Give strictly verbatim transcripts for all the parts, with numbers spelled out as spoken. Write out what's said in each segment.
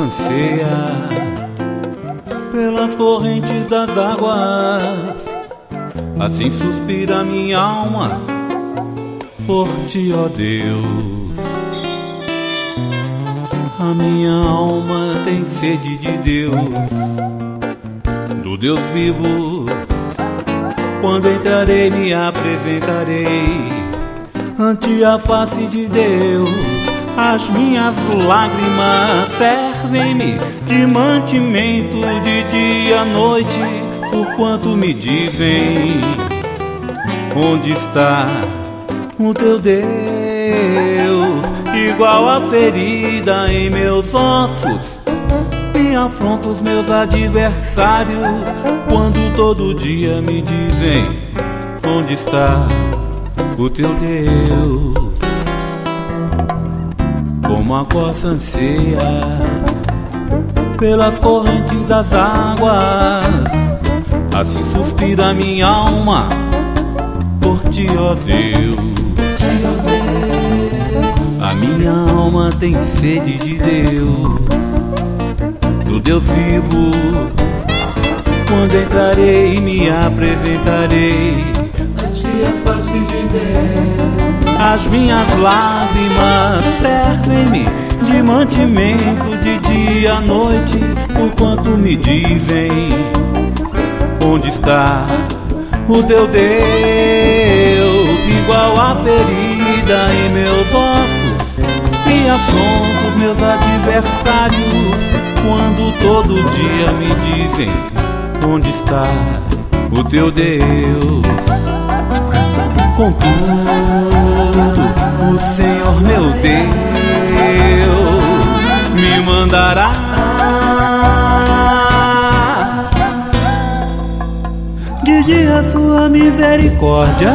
anseia pelas correntes das águas, assim suspira minha alma por ti, ó Deus. A minha alma tem sede de Deus, do Deus vivo. Quando entrarei me apresentarei ante a face de Deus. As minhas lágrimas servem-me de mantimento de dia à noite, porquanto me dizem: onde está o teu Deus? Igual a ferida em meus ossos me afrontam os meus adversários, quando todo dia me dizem: onde está o teu Deus? Como a costa anseia pelas correntes das águas, assim suspira minha alma por ti, ó Deus. A minha alma tem sede de Deus, do Deus vivo. Quando entrarei me apresentarei ante a face de Deus. As minhas lágrimas servem-me de mantimento de dia à noite, porquanto me dizem: onde está o teu Deus? Igual a ferida em meus ossos me afrontam os meus adversários, quando todo dia me dizem: onde está o teu Deus? Contudo, o Senhor meu Deus me mandará de dia sua misericórdia,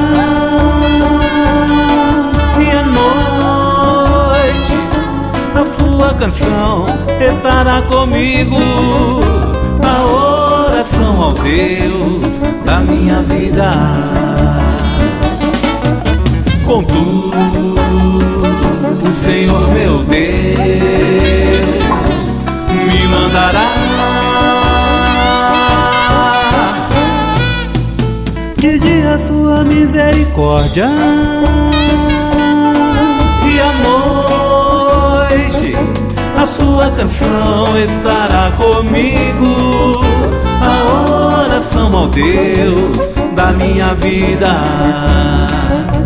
e à noite a sua canção estará comigo. A oração ao Deus da minha vida. Contudo, o Senhor meu Deus me mandará de dia sua misericórdia, e à noite a sua canção estará comigo. A oração ao Deus da minha vida.